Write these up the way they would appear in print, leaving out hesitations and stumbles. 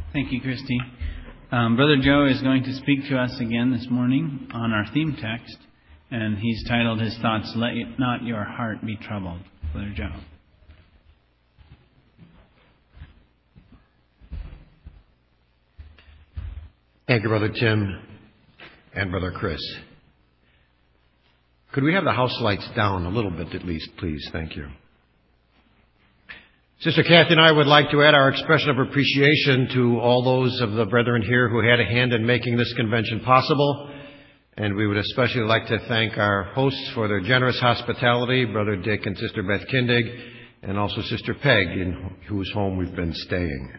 Thank you, Christy. Brother Joe is going to speak to us again this morning on our theme text, and he's titled his thoughts, "Let Not Your Heart Be Troubled." Brother Joe. Thank you, Brother Tim and Brother Chris. Could we have the house lights down a little bit at least, please? Thank you. Sister Kathy and I would like to add our expression of appreciation to all those of the brethren here who had a hand in making this convention possible. And we would especially like to thank our hosts for their generous hospitality, Brother Dick and Sister Beth Kindig, and also Sister Peg, in whose home we've been staying.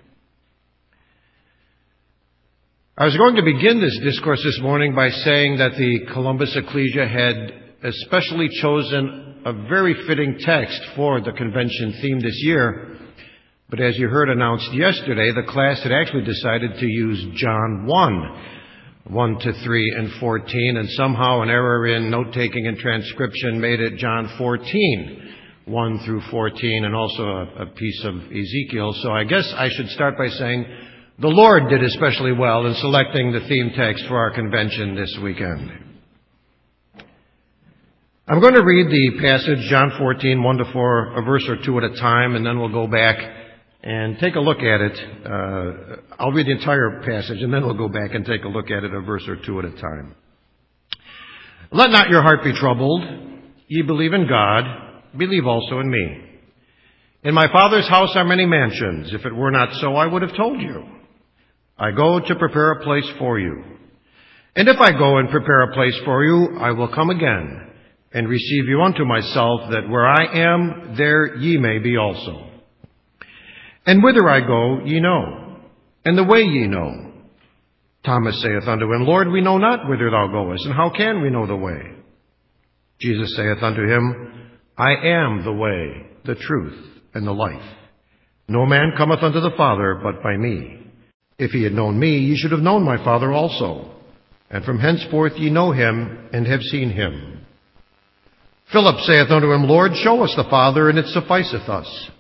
I was going to begin this discourse this morning by saying that the Columbus Ecclesia had especially chosen a very fitting text for the convention theme this year. But as you heard announced yesterday, the class had actually decided to use John 1 to 3 and 14, and somehow an error in note-taking and transcription made it John 14, 1 through 14, and also a piece of Ezekiel. So I guess I should start by saying the Lord did especially well in selecting the theme text for our convention this weekend. I'm going to read the passage, John 14, 1 to 4, a verse or two at a time, and then we'll go back and take a look at it. I'll read the entire passage, and then we'll go back and take a look at it a verse or two at a time. Let not your heart be troubled. Ye believe in God, believe also in me. In my Father's house are many mansions. If it were not so, I would have told you. I go to prepare a place for you. And if I go and prepare a place for you, I will come again and receive you unto myself, that where I am, there ye may be also. And whither I go, ye know, and the way ye know. Thomas saith unto him, Lord, we know not whither thou goest, and how can we know the way? Jesus saith unto him, I am the way, the truth, and the life. No man cometh unto the Father but by me. If ye had known me, ye should have known my Father also. And from henceforth ye know him, and have seen him. Philip saith unto him, Lord, show us the Father, and it sufficeth us.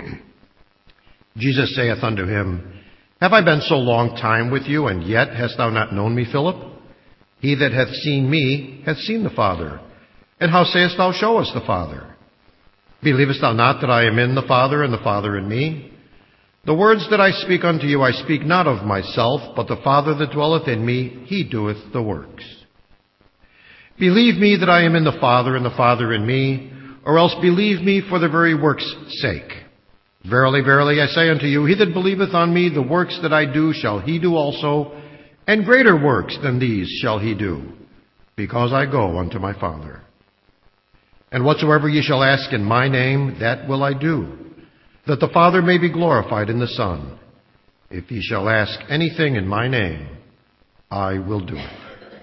Jesus saith unto him, Have I been so long time with you, and yet hast thou not known me, Philip? He that hath seen me hath seen the Father. And how sayest thou, Show us the Father? Believest thou not that I am in the Father, and the Father in me? The words that I speak unto you, I speak not of myself, but the Father that dwelleth in me, he doeth the works. Believe me that I am in the Father, and the Father in me, or else believe me for the very works' sake. Verily, verily, I say unto you, he that believeth on me, the works that I do shall he do also, and greater works than these shall he do, because I go unto my Father. And whatsoever ye shall ask in my name, that will I do, that the Father may be glorified in the Son. If ye shall ask anything in my name, I will do it.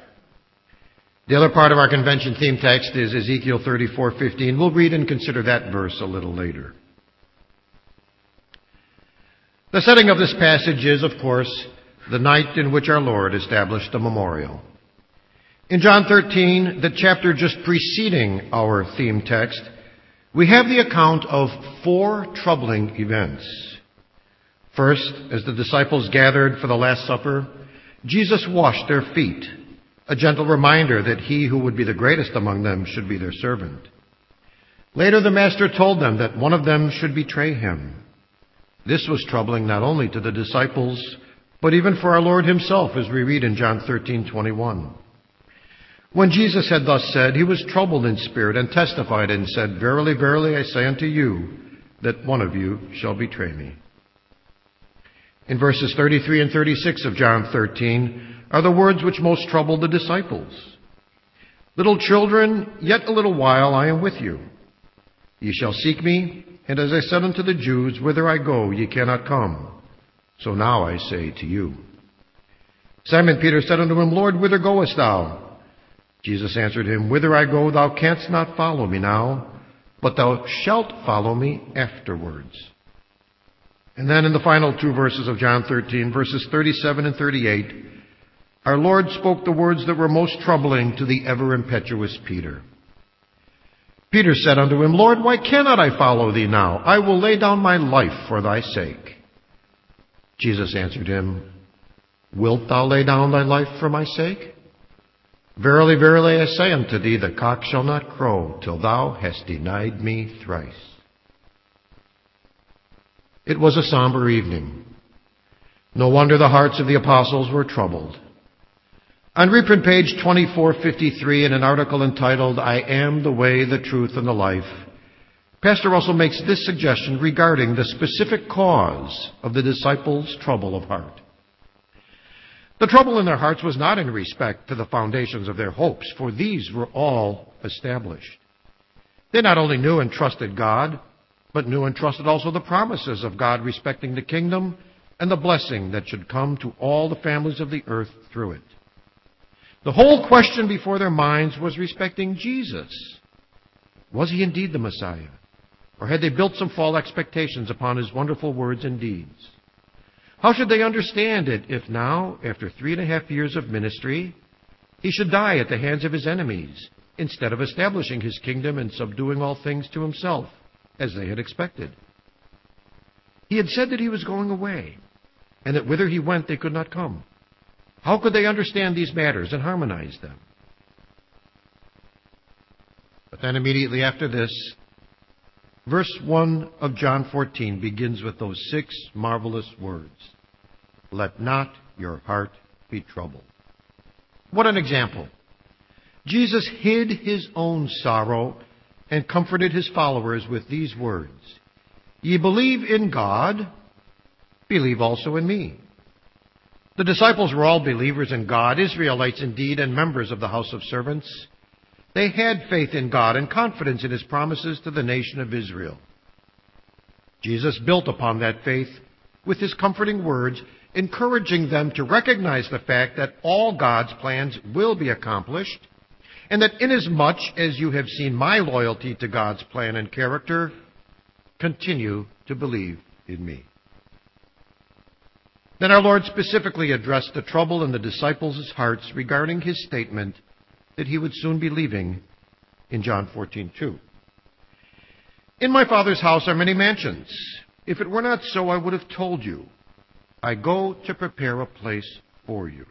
The other part of our convention theme text is Ezekiel 34:15. We'll read and consider that verse a little later. The setting of this passage is, of course, the night in which our Lord established a memorial. In John 13, the chapter just preceding our theme text, we have the account of 4 troubling events. First, as the disciples gathered for the Last Supper, Jesus washed their feet, a gentle reminder that he who would be the greatest among them should be their servant. Later, the Master told them that one of them should betray him. This was troubling not only to the disciples, but even for our Lord himself, as we read in John 13:21. When Jesus had thus said, he was troubled in spirit and testified and said, Verily, verily, I say unto you, that one of you shall betray me. In verses 33 and 36 of John 13 are the words which most troubled the disciples. Little children, yet a little while I am with you. Ye shall seek me, and as I said unto the Jews, whither I go, ye cannot come. So now I say to you. Simon Peter said unto him, Lord, whither goest thou? Jesus answered him, Whither I go, thou canst not follow me now, but thou shalt follow me afterwards. And then in the final 2 verses of John 13, verses 37 and 38, our Lord spoke the words that were most troubling to the ever-impetuous Peter. Peter said unto him, Lord, why cannot I follow thee now? I will lay down my life for thy sake. Jesus answered him, Wilt thou lay down thy life for my sake? Verily, verily, I say unto thee, the cock shall not crow till thou hast denied me thrice. It was a somber evening. No wonder the hearts of the apostles were troubled. On reprint page 2453, in an article entitled, I Am the Way, the Truth, and the Life, Pastor Russell makes this suggestion regarding the specific cause of the disciples' trouble of heart. The trouble in their hearts was not in respect to the foundations of their hopes, for these were all established. They not only knew and trusted God, but knew and trusted also the promises of God respecting the kingdom and the blessing that should come to all the families of the earth through it. The whole question before their minds was respecting Jesus. Was he indeed the Messiah? Or had they built some false expectations upon his wonderful words and deeds? How should they understand it if now, after 3.5 years of ministry, he should die at the hands of his enemies, instead of establishing his kingdom and subduing all things to himself, as they had expected? He had said that he was going away, and that whither he went they could not come. How could they understand these matters and harmonize them? But then immediately after this, verse 1 of John 14 begins with those 6 marvelous words. Let not your heart be troubled. What an example. Jesus hid his own sorrow and comforted his followers with these words. Ye believe in God, believe also in me. The disciples were all believers in God, Israelites indeed, and members of the house of servants. They had faith in God and confidence in his promises to the nation of Israel. Jesus built upon that faith with his comforting words, encouraging them to recognize the fact that all God's plans will be accomplished, and that inasmuch as you have seen my loyalty to God's plan and character, continue to believe in me. Then our Lord specifically addressed the trouble in the disciples' hearts regarding his statement that he would soon be leaving in John 14:2. In my Father's house are many mansions. If it were not so, I would have told you. I go to prepare a place for you.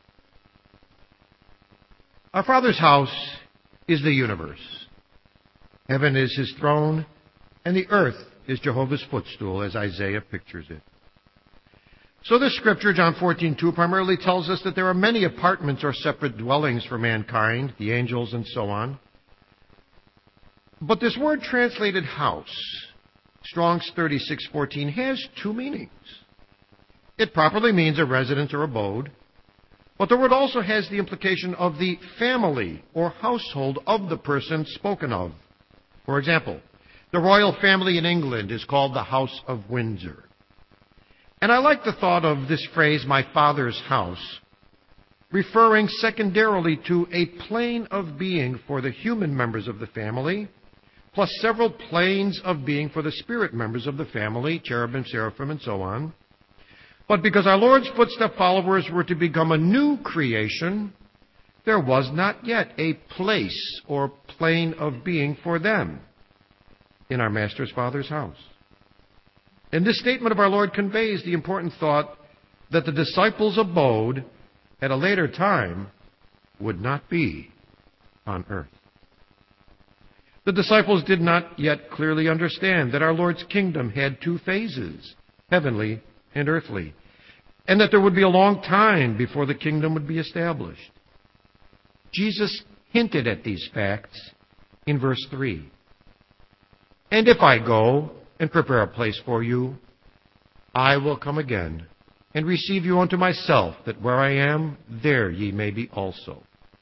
Our Father's house is the universe. Heaven is his throne, and the earth is Jehovah's footstool, as Isaiah pictures it. So this scripture, John 14:2, primarily tells us that there are many apartments or separate dwellings for mankind, the angels and so on. But this word translated house, Strong's 36:14, has 2 meanings. It properly means a residence or abode, but the word also has the implication of the family or household of the person spoken of. For example, the royal family in England is called the House of Windsor. And I like the thought of this phrase, my Father's house, referring secondarily to a plane of being for the human members of the family, plus several planes of being for the spirit members of the family, cherubim, seraphim, and so on. But because our Lord's footstep followers were to become a new creation, there was not yet a place or plane of being for them in our Master's Father's house. And this statement of our Lord conveys the important thought that the disciples' abode at a later time would not be on earth. The disciples did not yet clearly understand that our Lord's kingdom had 2 phases, heavenly and earthly, and that there would be a long time before the kingdom would be established. Jesus hinted at these facts in verse 3. And if I go and prepare a place for you, I will come again and receive you unto myself, that where I am, there ye may be also.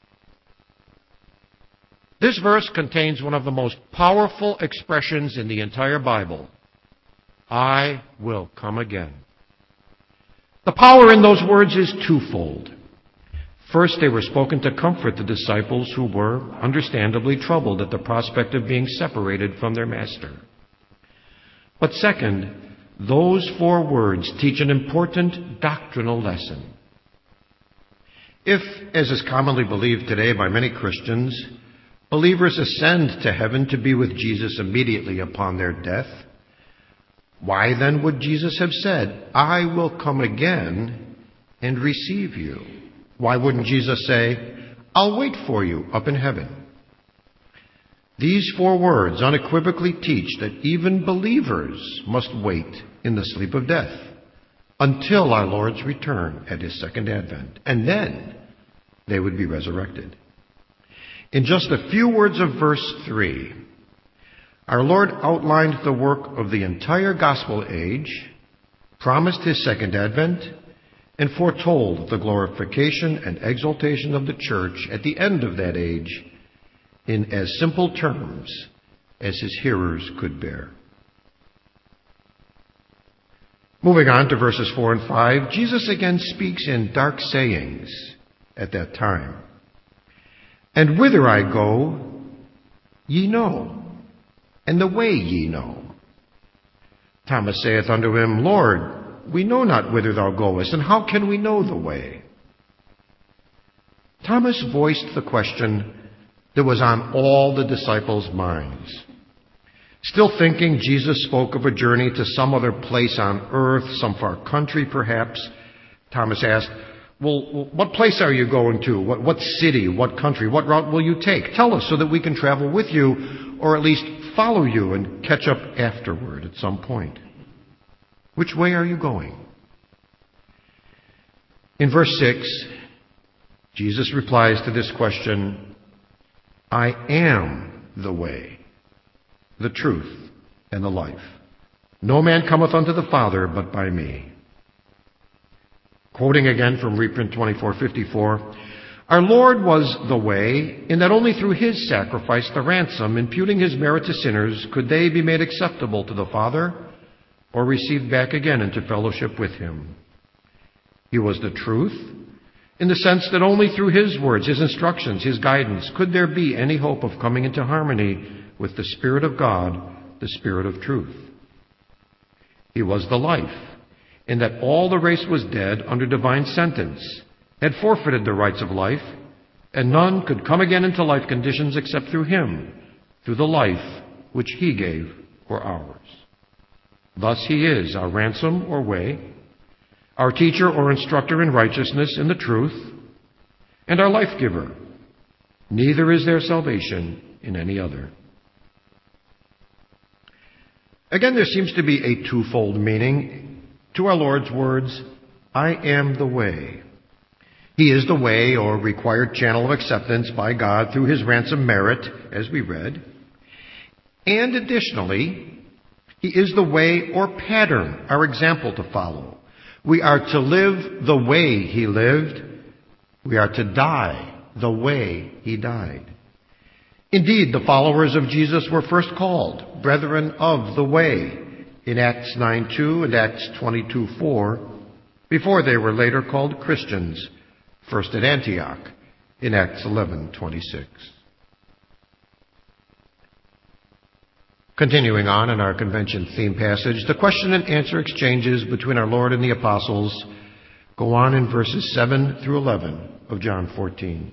This verse contains one of the most powerful expressions in the entire Bible. I will come again. The power in those words is twofold. First, they were spoken to comfort the disciples who were understandably troubled at the prospect of being separated from their master. But second, those 4 words teach an important doctrinal lesson. If, as is commonly believed today by many Christians, believers ascend to heaven to be with Jesus immediately upon their death, Why then would Jesus have said, I will come again and receive you? Why wouldn't Jesus say, I'll wait for you up in heaven? These 4 words unequivocally teach that even believers must wait in the sleep of death until our Lord's return at his second advent, and then they would be resurrected. In just a few words of verse 3, our Lord outlined the work of the entire gospel age, promised his second advent, and foretold the glorification and exaltation of the church at the end of that age in as simple terms as his hearers could bear. Moving on to verses 4 and 5, Jesus again speaks in dark sayings at that time. And whither I go, ye know, and the way ye know. Thomas saith unto him, Lord, we know not whither thou goest, and how can we know the way? Thomas voiced the question that was on all the disciples' minds. Still thinking Jesus spoke of a journey to some other place on earth, some far country perhaps, Thomas asked, well, what place are you going to? What city? What country? What route will you take? Tell us so that we can travel with you, or at least follow you and catch up afterward at some point. Which way are you going? In verse 6, Jesus replies to this question, I am the way, the truth, and the life. No man cometh unto the Father but by me. Quoting again from reprint 2454, our Lord was the way, in that only through his sacrifice, the ransom, imputing his merit to sinners, could they be made acceptable to the Father, or received back again into fellowship with him. He was the truth, in the sense that only through his words, his instructions, his guidance, could there be any hope of coming into harmony with the Spirit of God, the Spirit of truth. He was the life, in that all the race was dead under divine sentence, had forfeited the rights of life, and none could come again into life conditions except through him, through the life which he gave for ours. Thus he is our ransom or way, our teacher or instructor in righteousness and the truth, and our life giver. Neither is there salvation in any other. Again, there seems to be a twofold meaning to our Lord's words, I am the way. He is the way or required channel of acceptance by God through his ransom merit, as we read. And additionally, he is the way or pattern, our example to follow. We are to live the way he lived. We are to die the way he died. Indeed, the followers of Jesus were first called brethren of the way in Acts 9:2 and Acts 22:4, before they were later called Christians, first at Antioch in Acts 11:26. Continuing on in our convention theme passage, the question and answer exchanges between our Lord and the apostles go on in verses 7 through 11 of John 14.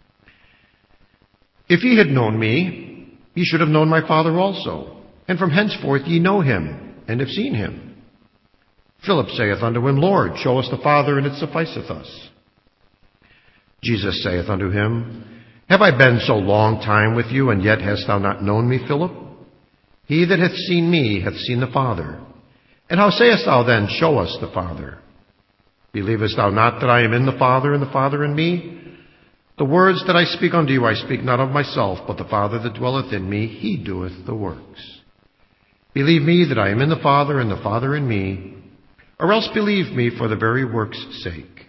If ye had known me, ye should have known my Father also, and from henceforth ye know him, and have seen him. Philip saith unto him, Lord, show us the Father, and it sufficeth us. Jesus saith unto him, Have I been so long time with you, and yet hast thou not known me, Philip? He that hath seen me hath seen the Father. And how sayest thou then, Show us the Father? Believest thou not that I am in the Father, and the Father in me? The words that I speak unto you, I speak not of myself, but the Father that dwelleth in me, he doeth the works. Believe me that I am in the Father, and the Father in me, or else believe me for the very work's sake.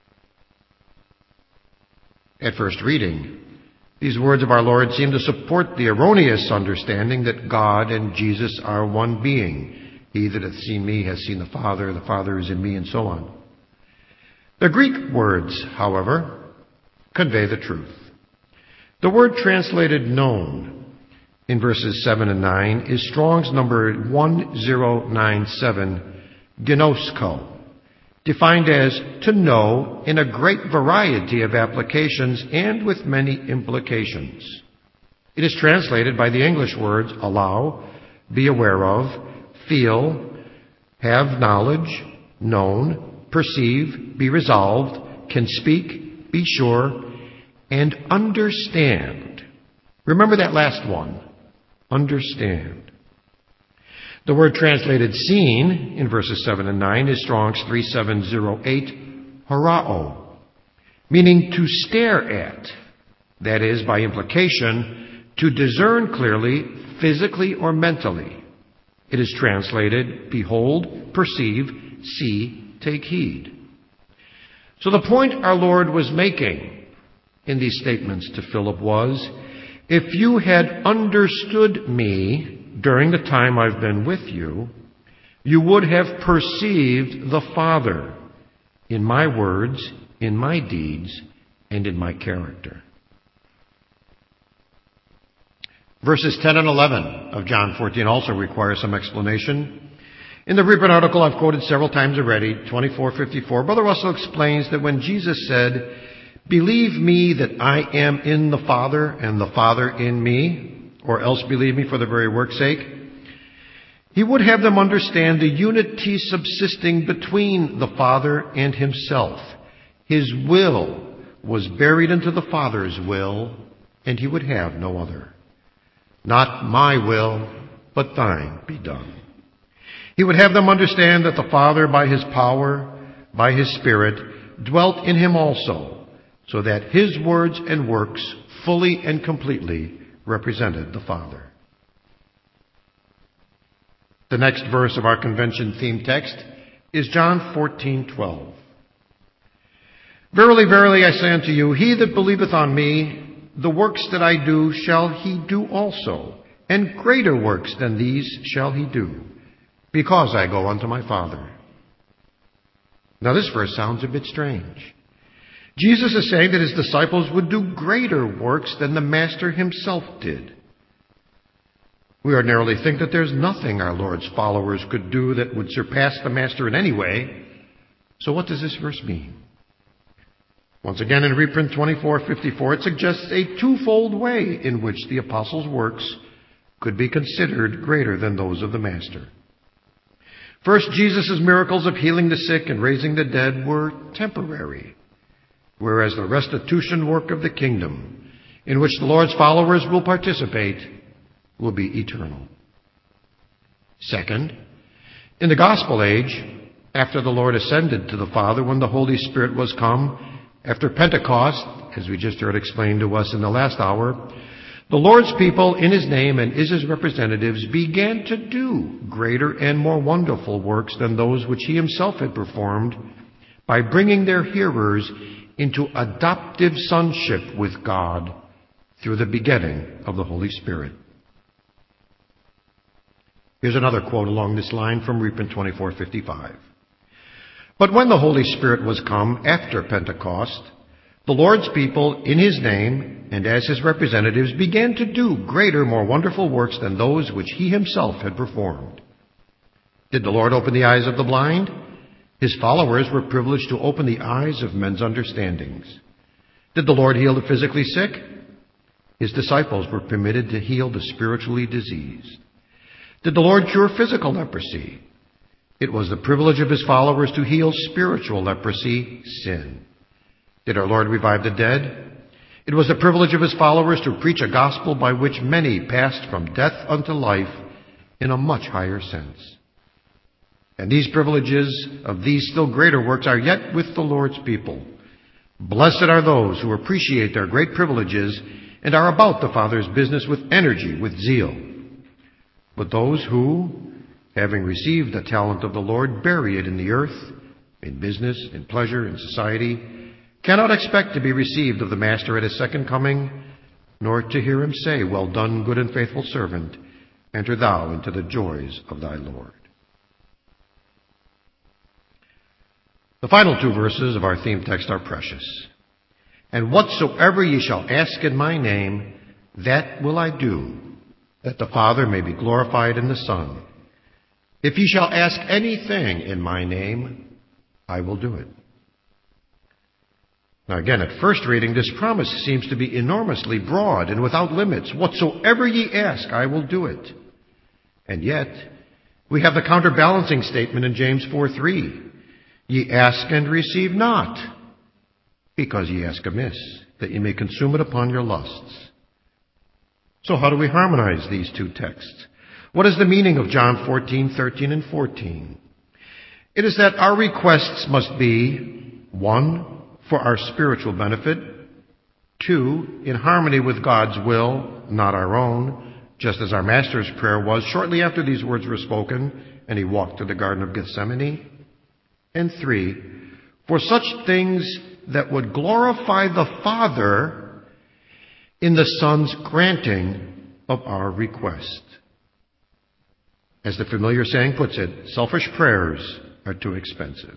At first reading, these words of our Lord seem to support the erroneous understanding that God and Jesus are one being. He that hath seen me hath seen the Father is in me, and so on. The Greek words, however, convey the truth. The word translated known in verses 7 and 9 is Strong's number 1097, gnosko, defined as to know in a great variety of applications and with many implications. It is translated by the English words allow, be aware of, feel, have knowledge, known, perceive, be resolved, can speak, be sure, and understand. Remember that last one. Understand. The word translated seen in verses 7 and 9 is Strong's 3708, horao, meaning to stare at. That is, by implication, to discern clearly, physically or mentally. It is translated, behold, perceive, see, take heed. So the point our Lord was making in these statements to Philip was, if you had understood me during the time I've been with you, you would have perceived the Father in my words, in my deeds, and in my character. Verses 10 and 11 of John 14 also require some explanation. In the reprint article I've quoted several times already, 2454, Brother Russell explains that when Jesus said, believe me that I am in the Father and the Father in me, or else believe me for the very work's sake, he would have them understand the unity subsisting between the Father and himself. His will was buried into the Father's will, and he would have no other. Not my will, but thine be done. He would have them understand that the Father, by his power, by his Spirit, dwelt in him also, so that his words and works fully and completely represented the Father. The next verse of our convention theme text is John 14:12. Verily, verily, I say unto you, he that believeth on me, the works that I do shall he do also, and greater works than these shall he do, because I go unto my Father. Now this verse sounds a bit strange. Jesus is saying that his disciples would do greater works than the Master himself did. We ordinarily think that there's nothing our Lord's followers could do that would surpass the Master in any way. So what does this verse mean? Once again, in reprint 2454, it suggests a twofold way in which the apostles' works could be considered greater than those of the Master. First, Jesus' miracles of healing the sick and raising the dead were temporary, whereas the restitution work of the kingdom, in which the Lord's followers will participate, will be eternal. Second, in the gospel age, after the Lord ascended to the Father, when the Holy Spirit was come, after Pentecost, as we just heard explained to us in the last hour, the Lord's people in his name and as his representatives began to do greater and more wonderful works than those which he himself had performed by bringing their hearers into adoptive sonship with God through the begetting of the Holy Spirit. Here's another quote along this line from reprint 2455. But when the Holy Spirit was come after Pentecost, the Lord's people in his name and as his representatives began to do greater, more wonderful works than those which he himself had performed. Did the Lord open the eyes of the blind? His followers were privileged to open the eyes of men's understandings. Did the Lord heal the physically sick? His disciples were permitted to heal the spiritually diseased. Did the Lord cure physical leprosy? It was the privilege of his followers to heal spiritual leprosy, sin. Did our Lord revive the dead? It was the privilege of his followers to preach a gospel by which many passed from death unto life in a much higher sense. And these privileges of these still greater works are yet with the Lord's people. Blessed are those who appreciate their great privileges and are about the Father's business with energy, with zeal. But those who, having received the talent of the Lord, bury it in the earth, in business, in pleasure, in society, cannot expect to be received of the Master at his second coming, nor to hear him say, well done, good and faithful servant, enter thou into the joys of thy Lord. The final two verses of our theme text are precious. And whatsoever ye shall ask in my name, that will I do, that the Father may be glorified in the Son. If ye shall ask anything in my name, I will do it. Now again, at first reading, this promise seems to be enormously broad and without limits. Whatsoever ye ask, I will do it. And yet, We have the counterbalancing statement in James 4:3. Ye ask and receive not, because ye ask amiss, that ye may consume it upon your lusts. So how do we harmonize these two texts? What is the meaning of John 14:13 and 14? It is that our requests must be, 1, for our spiritual benefit, 2, in harmony with God's will, not our own, just as our Master's prayer was shortly after these words were spoken and he walked to the Garden of Gethsemane, and 3, for such things that would glorify the Father in the Son's granting of our request. As the familiar saying puts it, selfish prayers are too expensive.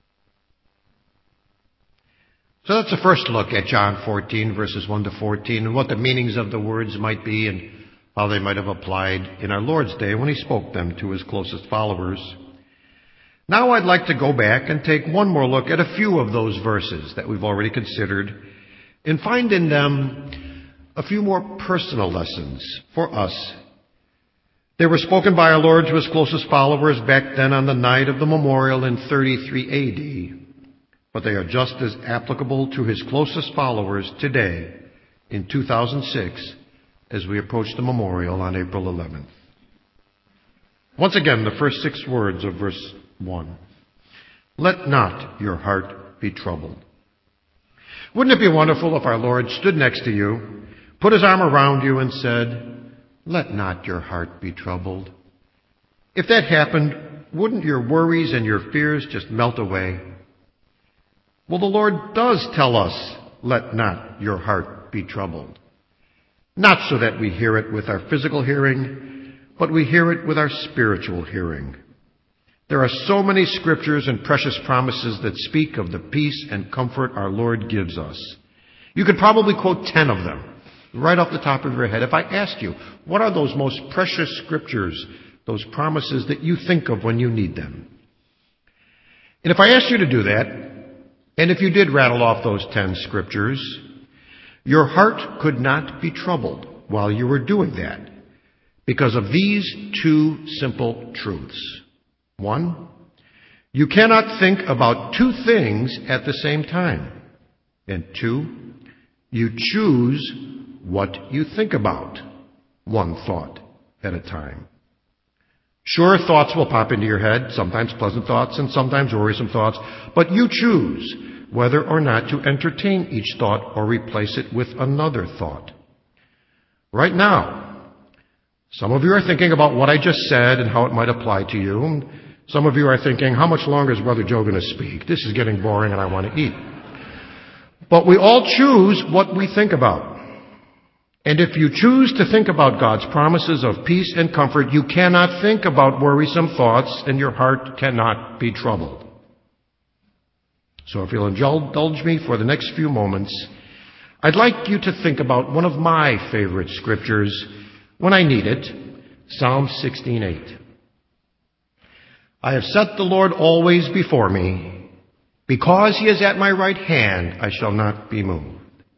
So that's the first look at John 14, verses 1 to 14, and what the meanings of the words might be and how they might have applied in our Lord's day when he spoke them to his closest followers. Now I'd like to go back and take one more look at a few of those verses that we've already considered and find in them a few more personal lessons for us. They were spoken by our Lord to his closest followers back then on the night of the memorial in 33 A.D., but they are just as applicable to his closest followers today in 2006 as we approach the memorial on April 11th. Once again, the first 6 words of verse 1. Let not your heart be troubled. Wouldn't it be wonderful if our Lord stood next to you, put his arm around you and said, let not your heart be troubled? If that happened, wouldn't your worries and your fears just melt away? Well, the Lord does tell us, let not your heart be troubled. Not so that we hear it with our physical hearing, but we hear it with our spiritual hearing. There are so many scriptures and precious promises that speak of the peace and comfort our Lord gives us. You could probably quote 10 of them right off the top of your head. If I asked you, what are those most precious scriptures, those promises that you think of when you need them? And if I asked you to do that, and if you did rattle off those 10 scriptures, your heart could not be troubled while you were doing that because of these 2 simple truths. 1, you cannot think about 2 things at the same time. And 2, you choose what you think about, 1 thought at a time. Sure, thoughts will pop into your head, sometimes pleasant thoughts and sometimes worrisome thoughts, but you choose whether or not to entertain each thought or replace it with another thought. Right now, some of you are thinking about what I just said and how it might apply to you. Some of you are thinking, how much longer is Brother Joe going to speak? This is getting boring and I want to eat. But we all choose what we think about. And if you choose to think about God's promises of peace and comfort, you cannot think about worrisome thoughts and your heart cannot be troubled. So if you'll indulge me for the next few moments, I'd like you to think about one of my favorite scriptures when I need it, Psalm 16:8. I have set the Lord always before me. Because he is at my right hand, I shall not be moved.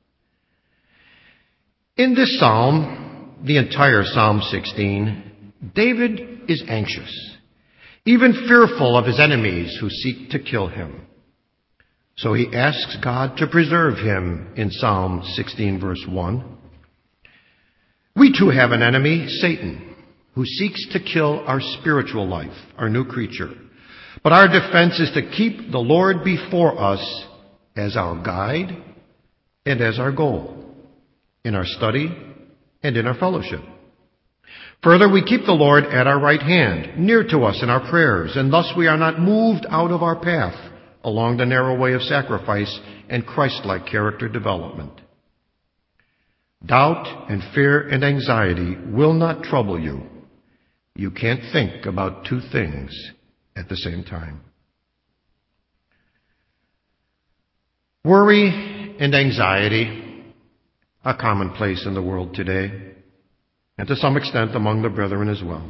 In this psalm, the entire Psalm 16, David is anxious, even fearful of his enemies who seek to kill him. So he asks God to preserve him in Psalm 16, verse 1. We too have an enemy, Satan, who seeks to kill our spiritual life, our new creature. But our defense is to keep the Lord before us as our guide and as our goal, in our study and in our fellowship. Further, we keep the Lord at our right hand, near to us in our prayers, and thus we are not moved out of our path along the narrow way of sacrifice and Christ-like character development. Doubt and fear and anxiety will not trouble you. You can't think about 2 things at the same time. Worry and anxiety are commonplace in the world today, and to some extent among the brethren as well.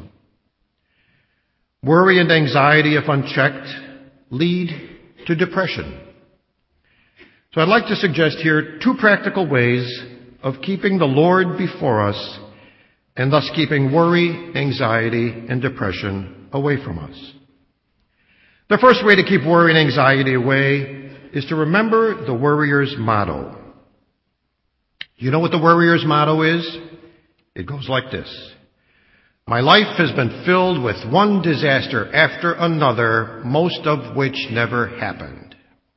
Worry and anxiety, if unchecked, lead to depression. So I'd like to suggest here 2 practical ways of keeping the Lord before us and thus keeping worry, anxiety, and depression away from us. The first way to keep worry and anxiety away is to remember the worrier's motto. You know what the worrier's motto is? It goes like this. My life has been filled with one disaster after another, most of which never happened.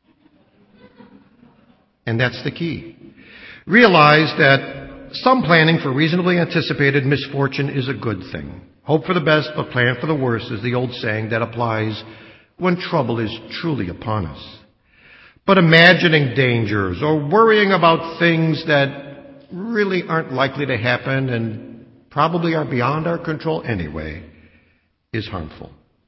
And that's the key. Realize that some planning for reasonably anticipated misfortune is a good thing. Hope for the best, but plan for the worst is the old saying that applies when trouble is truly upon us. But imagining dangers or worrying about things that really aren't likely to happen and probably are beyond our control anyway is harmful.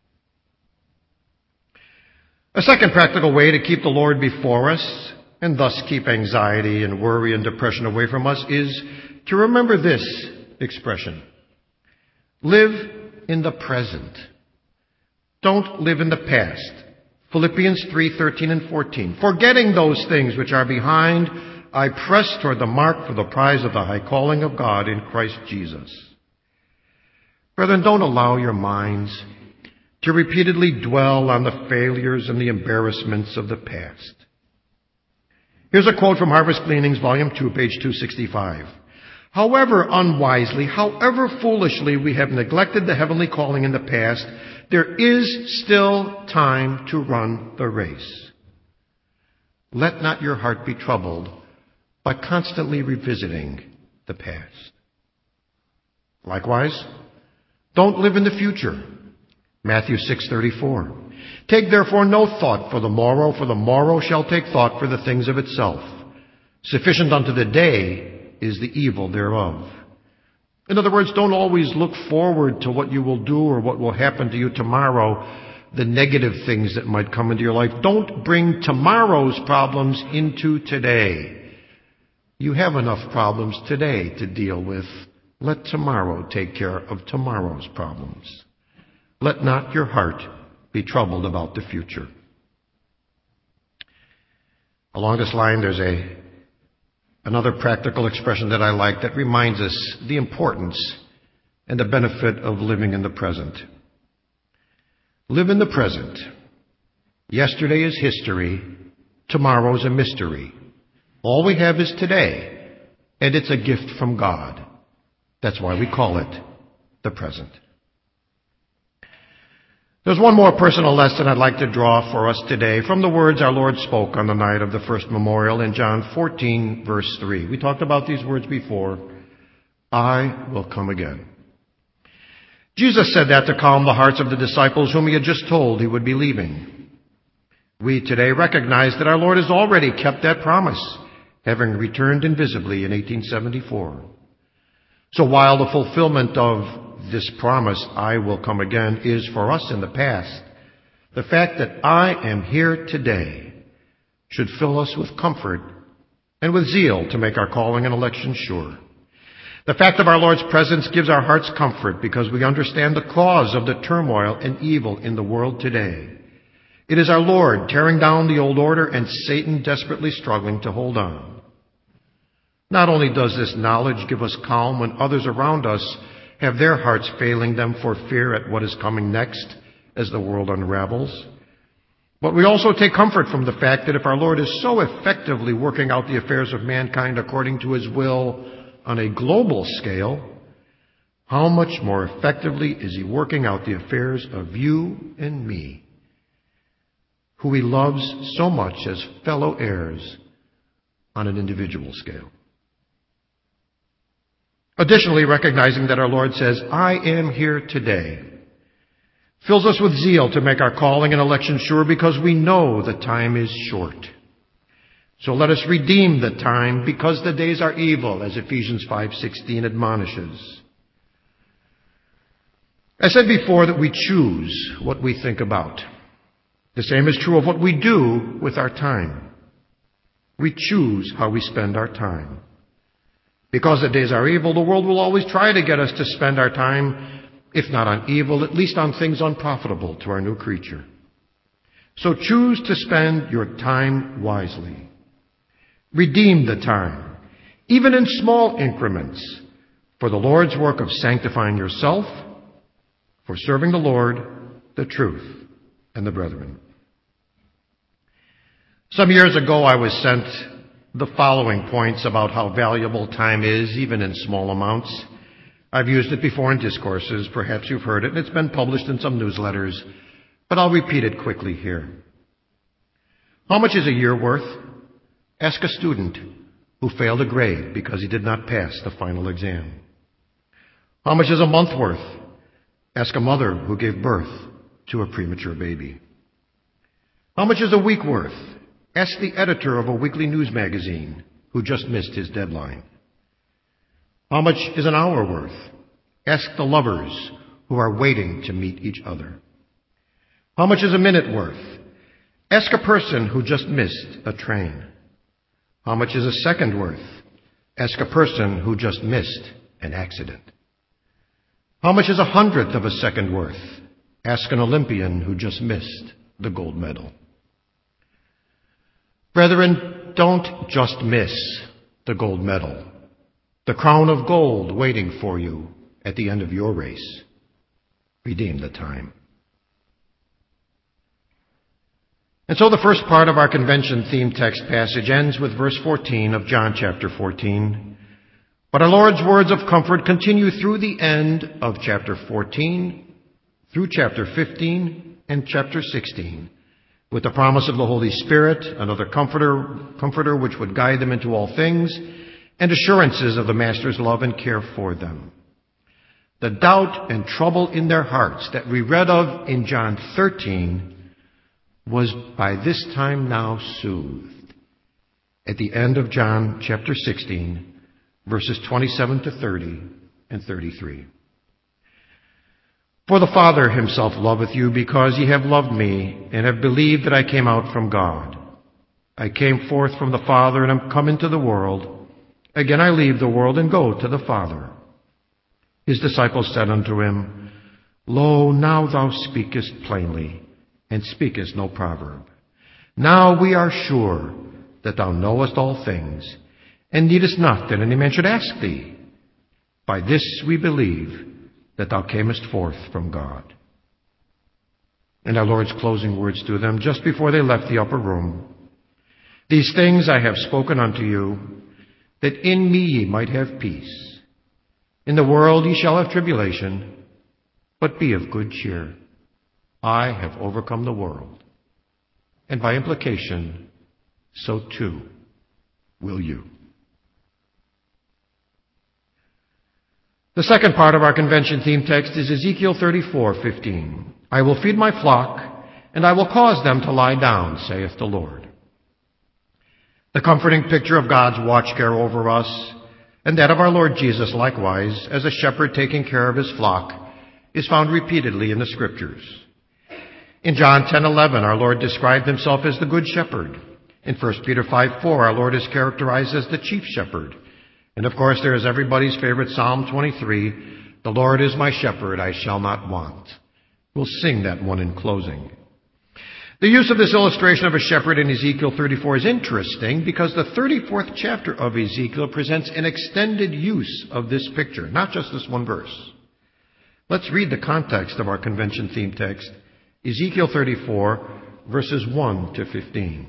A second practical way to keep the Lord before us and thus keep anxiety and worry and depression away from us is to remember this expression. Live in the present. Don't live in the past. Philippians 3:13 and 14. Forgetting those things which are behind, I press toward the mark for the prize of the high calling of God in Christ Jesus. Brethren, don't allow your minds to repeatedly dwell on the failures and the embarrassments of the past. Here's a quote from Harvest Gleanings, Volume 2, page 265. However unwisely, however foolishly we have neglected the heavenly calling in the past, there is still time to run the race. Let not your heart be troubled by constantly revisiting the past. Likewise, don't live in the future. Matthew 6:34. Take therefore no thought for the morrow shall take thought for the things of itself. Sufficient unto the day is the evil thereof. In other words, don't always look forward to what you will do or what will happen to you tomorrow, the negative things that might come into your life. Don't bring tomorrow's problems into today. You have enough problems today to deal with. Let tomorrow take care of tomorrow's problems. Let not your heart be troubled about the future. Along this line, there's another practical expression that I like that reminds us the importance and the benefit of living in the present. Live in the present. Yesterday is history. Tomorrow is a mystery. All we have is today, and it's a gift from God. That's why we call it the present. There's one more personal lesson I'd like to draw for us today from the words our Lord spoke on the night of the first memorial in John 14, verse 3. We talked about these words before. I will come again. Jesus said that to calm the hearts of the disciples whom he had just told he would be leaving. We today recognize that our Lord has already kept that promise, having returned invisibly in 1874. So while the fulfillment of this promise, I will come again, is for us in the past, the fact that I am here today should fill us with comfort and with zeal to make our calling and election sure. The fact of our Lord's presence gives our hearts comfort because we understand the cause of the turmoil and evil in the world today. It is our Lord tearing down the old order and Satan desperately struggling to hold on. Not only does this knowledge give us calm when others around us have their hearts failing them for fear at what is coming next as the world unravels, but we also take comfort from the fact that if our Lord is so effectively working out the affairs of mankind according to his will on a global scale, how much more effectively is he working out the affairs of you and me, who he loves so much as fellow heirs on an individual scale. Additionally, recognizing that our Lord says, I am here today, fills us with zeal to make our calling and election sure because we know the time is short. So let us redeem the time because the days are evil, as Ephesians 5:16 admonishes. I said before that we choose what we think about. The same is true of what we do with our time. We choose how we spend our time. Because the days are evil, the world will always try to get us to spend our time, if not on evil, at least on things unprofitable to our new creature. So choose to spend your time wisely. Redeem the time, even in small increments, for the Lord's work of sanctifying yourself, for serving the Lord, the truth, and the brethren. Some years ago, I was sent the following points about how valuable time is, even in small amounts. I've used it before in discourses. Perhaps you've heard it, and it's been published in some newsletters, but I'll repeat it quickly here. How much is a year worth? Ask a student who failed a grade because he did not pass the final exam. How much is a month worth? Ask a mother who gave birth to a premature baby. How much is a week worth? Ask the editor of a weekly news magazine who just missed his deadline. How much is an hour worth? Ask the lovers who are waiting to meet each other. How much is a minute worth? Ask a person who just missed a train. How much is a second worth? Ask a person who just missed an accident. How much is 1/100th of a second worth? Ask an Olympian who just missed the gold medal. Brethren, don't just miss the gold medal, the crown of gold waiting for you at the end of your race. Redeem the time. And so the first part of our convention theme text passage ends with verse 14 of John chapter 14. But our Lord's words of comfort continue through the end of chapter 14, through chapter 15, and chapter 16, with the promise of the Holy Spirit, another comforter which would guide them into all things, and assurances of the Master's love and care for them. The doubt and trouble in their hearts that we read of in John 13 was by this time now soothed at the end of John chapter 16, verses 27 to 30 and 33. For the Father himself loveth you, because ye have loved me, and have believed that I came out from God. I came forth from the Father, and am come into the world. Again I leave the world, and go to the Father. His disciples said unto him, Lo, now thou speakest plainly, and speakest no proverb. Now we are sure that thou knowest all things, and needest not that any man should ask thee. By this we believe that thou camest forth from God. And our Lord's closing words to them just before they left the upper room. These things I have spoken unto you, that in me ye might have peace. In the world ye shall have tribulation, but be of good cheer. I have overcome the world. And by implication, so too will you. The second part of our convention theme text is Ezekiel 34:15. I will feed my flock, and I will cause them to lie down, saith the Lord. The comforting picture of God's watch care over us, and that of our Lord Jesus likewise, as a shepherd taking care of his flock, is found repeatedly in the Scriptures. In John 10:11, our Lord described himself as the Good Shepherd. In 1 Peter 5:4, our Lord is characterized as the Chief Shepherd. And of course, there is everybody's favorite Psalm 23, the Lord is my shepherd, I shall not want. We'll sing that one in closing. The use of this illustration of a shepherd in Ezekiel 34 is interesting because the 34th chapter of Ezekiel presents an extended use of this picture, not just this one verse. Let's read the context of our convention theme text, Ezekiel 34, verses 1 to 15.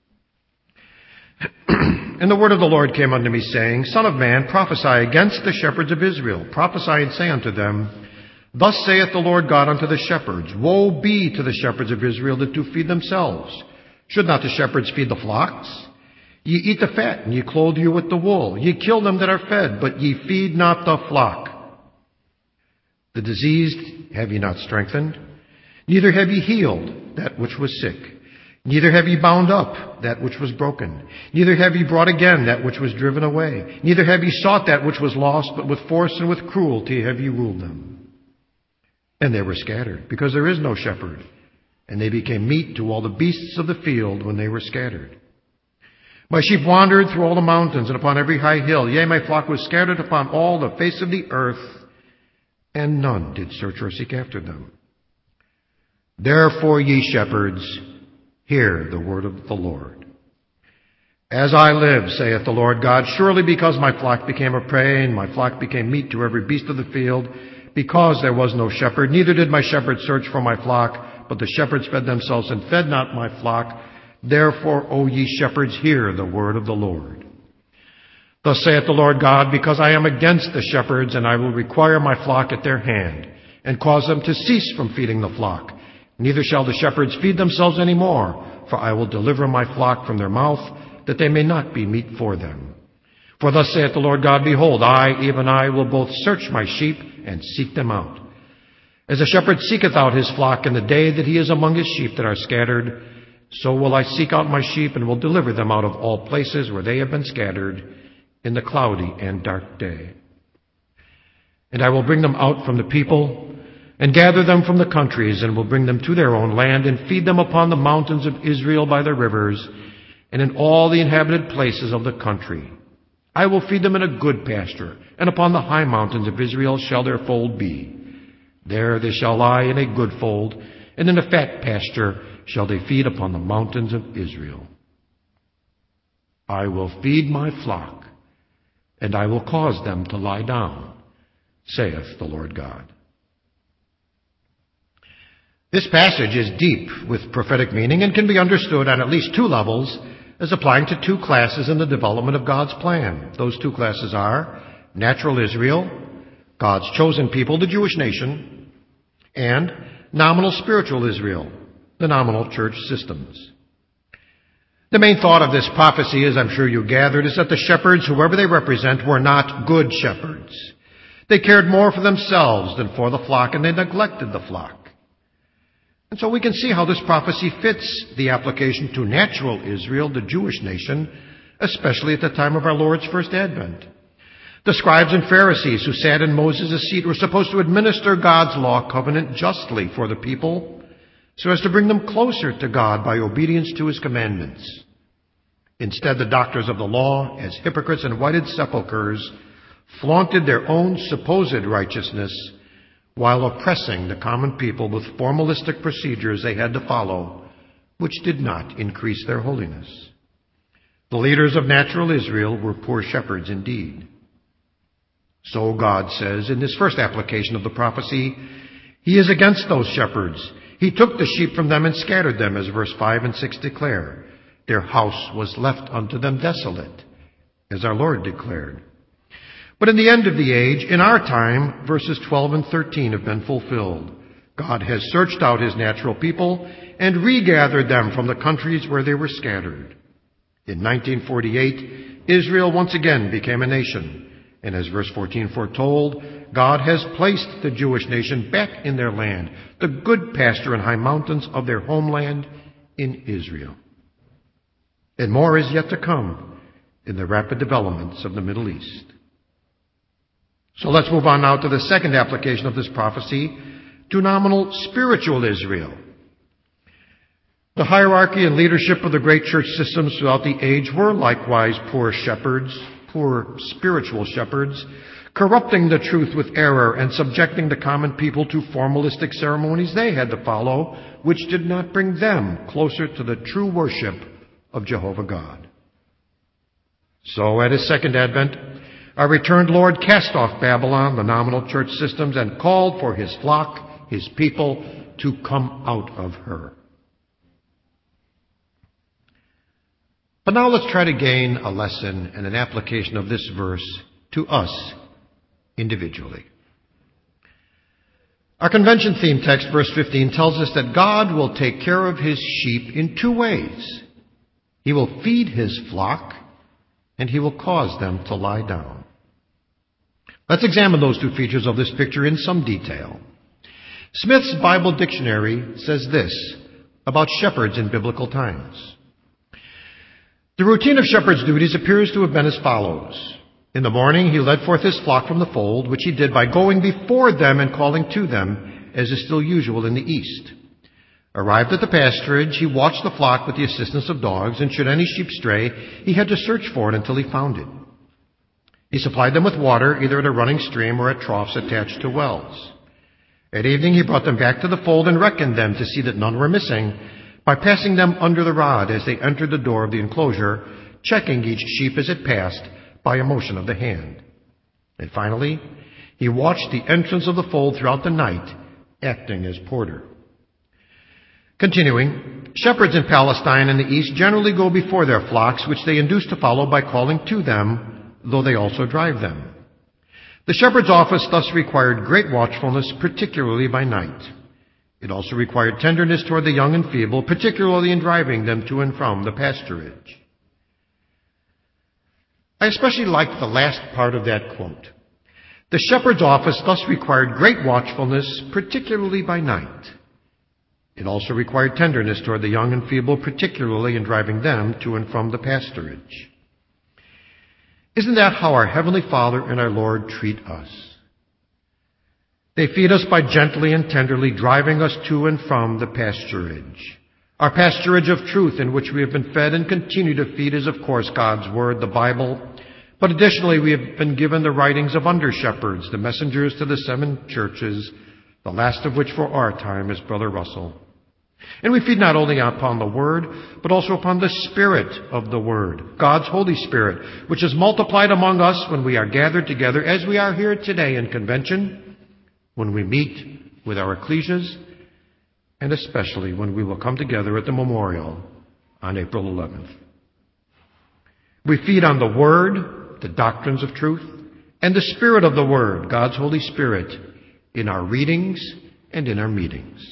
And the word of the Lord came unto me, saying, Son of man, prophesy against the shepherds of Israel. Prophesy and say unto them, Thus saith the Lord God unto the shepherds, Woe be to the shepherds of Israel that do feed themselves. Should not the shepherds feed the flocks? Ye eat the fat, and ye clothe you with the wool. Ye kill them that are fed, but ye feed not the flock. The diseased have ye not strengthened, neither have ye healed that which was sick. Neither have ye bound up that which was broken. Neither have ye brought again that which was driven away. Neither have ye sought that which was lost, but with force and with cruelty have ye ruled them. And they were scattered, because there is no shepherd. And they became meat to all the beasts of the field when they were scattered. My sheep wandered through all the mountains and upon every high hill. Yea, my flock was scattered upon all the face of the earth, and none did search or seek after them. Therefore, ye shepherds, hear the word of the Lord. As I live, saith the Lord God, surely because my flock became a prey, and my flock became meat to every beast of the field, because there was no shepherd, neither did my shepherds search for my flock, but the shepherds fed themselves and fed not my flock. Therefore, O ye shepherds, hear the word of the Lord. Thus saith the Lord God, because I am against the shepherds, and I will require my flock at their hand, and cause them to cease from feeding the flock. Neither shall the shepherds feed themselves any more, for I will deliver my flock from their mouth, that they may not be meat for them. For thus saith the Lord God, behold, I, even I, will both search my sheep and seek them out. As a shepherd seeketh out his flock in the day that he is among his sheep that are scattered, so will I seek out my sheep and will deliver them out of all places where they have been scattered in the cloudy and dark day. And I will bring them out from the people and gather them from the countries and will bring them to their own land and feed them upon the mountains of Israel by the rivers and in all the inhabited places of the country. I will feed them in a good pasture, and upon the high mountains of Israel shall their fold be. There they shall lie in a good fold, and in a fat pasture shall they feed upon the mountains of Israel. I will feed my flock, and I will cause them to lie down, saith the Lord God. This passage is deep with prophetic meaning and can be understood on at least two levels as applying to two classes in the development of God's plan. Those two classes are natural Israel, God's chosen people, the Jewish nation, and nominal spiritual Israel, the nominal church systems. The main thought of this prophecy, as I'm sure you gathered, is that the shepherds, whoever they represent, were not good shepherds. They cared more for themselves than for the flock, and they neglected the flock. And so we can see how this prophecy fits the application to natural Israel, the Jewish nation, especially at the time of our Lord's first advent. The scribes and Pharisees who sat in Moses' seat were supposed to administer God's law covenant justly for the people, so as to bring them closer to God by obedience to his commandments. Instead, the doctors of the law, as hypocrites and whited sepulchres, flaunted their own supposed righteousness while oppressing the common people with formalistic procedures they had to follow, which did not increase their holiness. The leaders of natural Israel were poor shepherds indeed. So God says in this first application of the prophecy, he is against those shepherds. He took the sheep from them and scattered them, as verse 5 and 6 declare. Their house was left unto them desolate, as our Lord declared. But in the end of the age, in our time, verses 12 and 13 have been fulfilled. God has searched out his natural people and regathered them from the countries where they were scattered. In 1948, Israel once again became a nation. And as verse 14 foretold, God has placed the Jewish nation back in their land, the good pasture and high mountains of their homeland in Israel. And more is yet to come in the rapid developments of the Middle East. So let's move on now to the second application of this prophecy, to nominal spiritual Israel. The hierarchy and leadership of the great church systems throughout the age were likewise poor shepherds, poor spiritual shepherds, corrupting the truth with error and subjecting the common people to formalistic ceremonies they had to follow, which did not bring them closer to the true worship of Jehovah God. So at his second advent, our returned Lord cast off Babylon, the nominal church systems, and called for his flock, his people, to come out of her. But now let's try to gain a lesson and an application of this verse to us individually. Our convention theme text, verse 15, tells us that God will take care of his sheep in two ways. He will feed his flock, and he will cause them to lie down. Let's examine those two features of this picture in some detail. Smith's Bible Dictionary says this about shepherds in biblical times. The routine of shepherds' duties appears to have been as follows. In the morning, he led forth his flock from the fold, which he did by going before them and calling to them, as is still usual in the east. Arrived at the pasturage, he watched the flock with the assistance of dogs, and should any sheep stray, he had to search for it until he found it. He supplied them with water, either at a running stream or at troughs attached to wells. At evening, he brought them back to the fold and reckoned them to see that none were missing, by passing them under the rod as they entered the door of the enclosure, checking each sheep as it passed by a motion of the hand. And finally, He watched the entrance of the fold throughout the night, acting as porter. Continuing, shepherds in Palestine and the east generally go before their flocks, which they induce to follow by calling to them, though they also drive them. The shepherd's office thus required great watchfulness, particularly by night. It also required tenderness toward the young and feeble, particularly in driving them to and from the pasturage. I especially like the last part of that quote. The shepherd's office thus required great watchfulness, particularly by night. It also required tenderness toward the young and feeble, particularly in driving them to and from the pasturage. Isn't that how our Heavenly Father and our Lord treat us? They feed us by gently and tenderly driving us to and from the pasturage. Our pasturage of truth in which we have been fed and continue to feed is, of course, God's Word, the Bible. But additionally, we have been given the writings of under-shepherds, the messengers to the 7 churches, the last of which for our time is Brother Russell. And we feed not only upon the Word, but also upon the Spirit of the Word, God's Holy Spirit, which is multiplied among us when we are gathered together, as we are here today in convention, when we meet with our ecclesias, and especially when we will come together at the memorial on April 11th. We feed on the Word, the doctrines of truth, and the Spirit of the Word, God's Holy Spirit, in our readings and in our meetings.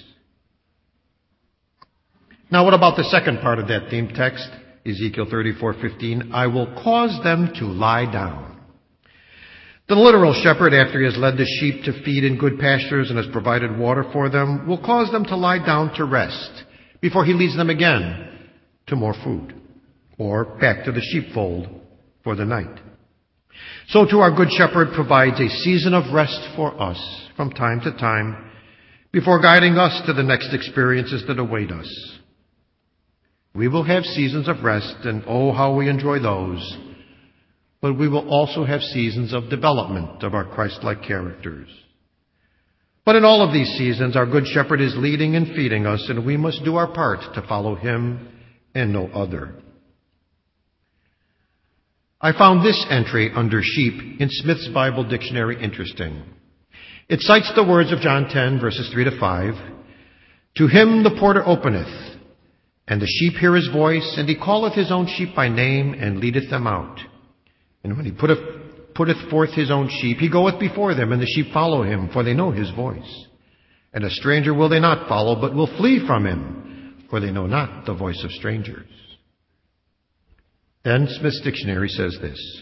Now, what about the second part of that theme text, Ezekiel 34:15? I will cause them to lie down. The literal shepherd, after he has led the sheep to feed in good pastures and has provided water for them, will cause them to lie down to rest before he leads them again to more food or back to the sheepfold for the night. So too our good shepherd provides a season of rest for us from time to time before guiding us to the next experiences that await us. We will have seasons of rest, and oh, how we enjoy those. But we will also have seasons of development of our Christ-like characters. But in all of these seasons, our Good Shepherd is leading and feeding us, and we must do our part to follow him and no other. I found this entry under sheep in Smith's Bible Dictionary interesting. It cites the words of John 10, verses 3-5. To him the porter openeth, and the sheep hear his voice, and he calleth his own sheep by name, and leadeth them out. And when he putteth forth his own sheep, he goeth before them, and the sheep follow him, for they know his voice. And a stranger will they not follow, but will flee from him, for they know not the voice of strangers. Then Smith's Dictionary says this.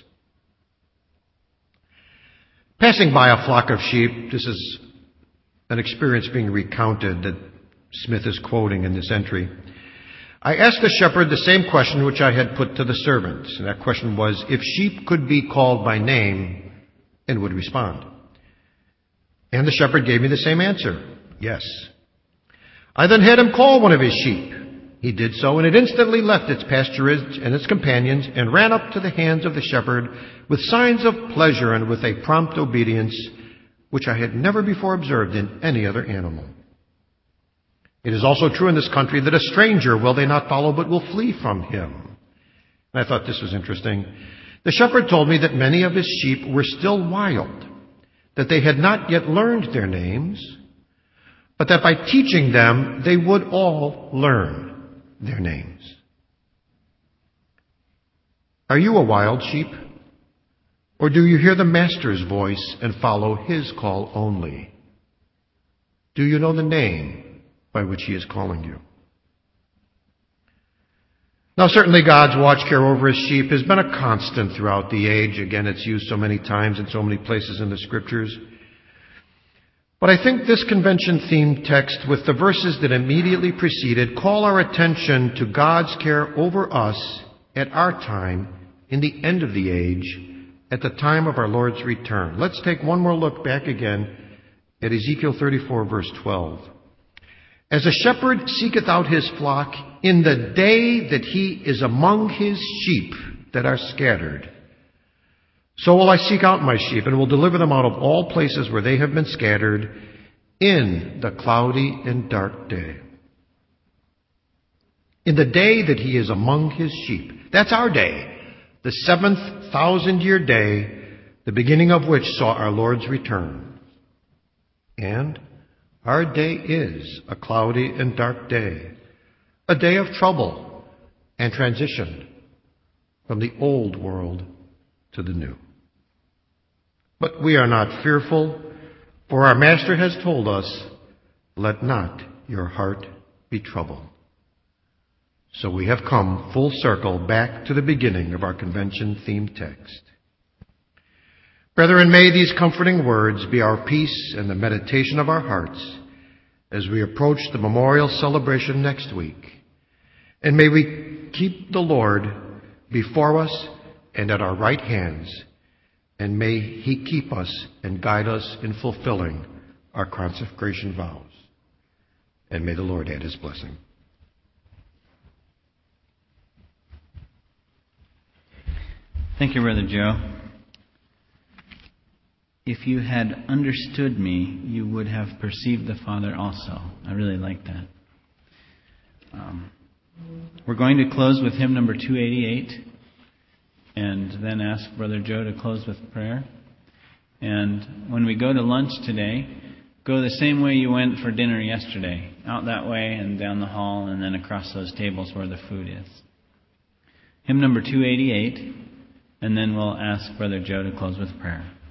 Passing by a flock of sheep, this is an experience being recounted that Smith is quoting in this entry. I asked the shepherd the same question which I had put to the servants. And that question was, if sheep could be called by name and would respond. And the shepherd gave me the same answer, yes. I then had him call one of his sheep. He did so, and it instantly left its pasturage and its companions and ran up to the hands of the shepherd with signs of pleasure and with a prompt obedience which I had never before observed in any other animal. It is also true in this country that a stranger will they not follow, but will flee from him. And I thought this was interesting. The shepherd told me that many of his sheep were still wild, that they had not yet learned their names, but that by teaching them, they would all learn their names. Are you a wild sheep? Or do you hear the master's voice and follow his call only? Do you know the name by which he is calling you? Now, certainly God's watch care over his sheep has been a constant throughout the age. Again, it's used so many times in so many places in the Scriptures. But I think this convention-themed text with the verses that immediately preceded call our attention to God's care over us at our time, in the end of the age, at the time of our Lord's return. Let's take one more look back again at Ezekiel 34, verse 12. As a shepherd seeketh out his flock in the day that he is among his sheep that are scattered, so will I seek out my sheep and will deliver them out of all places where they have been scattered in the cloudy and dark day. In the day that he is among his sheep. That's our day. The 7th 1,000-year day the beginning of which saw our Lord's return. And our day is a cloudy and dark day, a day of trouble and transition from the old world to the new. But we are not fearful, for our Master has told us, "Let not your heart be troubled." So we have come full circle back to the beginning of our convention theme text. Brethren, may these comforting words be our peace and the meditation of our hearts as we approach the memorial celebration next week. And may we keep the Lord before us and at our right hands, and may He keep us and guide us in fulfilling our consecration vows. And may the Lord add His blessing. Thank you, Brother Joe. If you had understood me, you would have perceived the Father also. I really like that. We're going to close with hymn number 288 and then ask Brother Joe to close with prayer. And when we go to lunch today, go the same way you went for dinner yesterday, out that way and down the hall and then across those tables where the food is. Hymn number 288, and then we'll ask Brother Joe to close with prayer.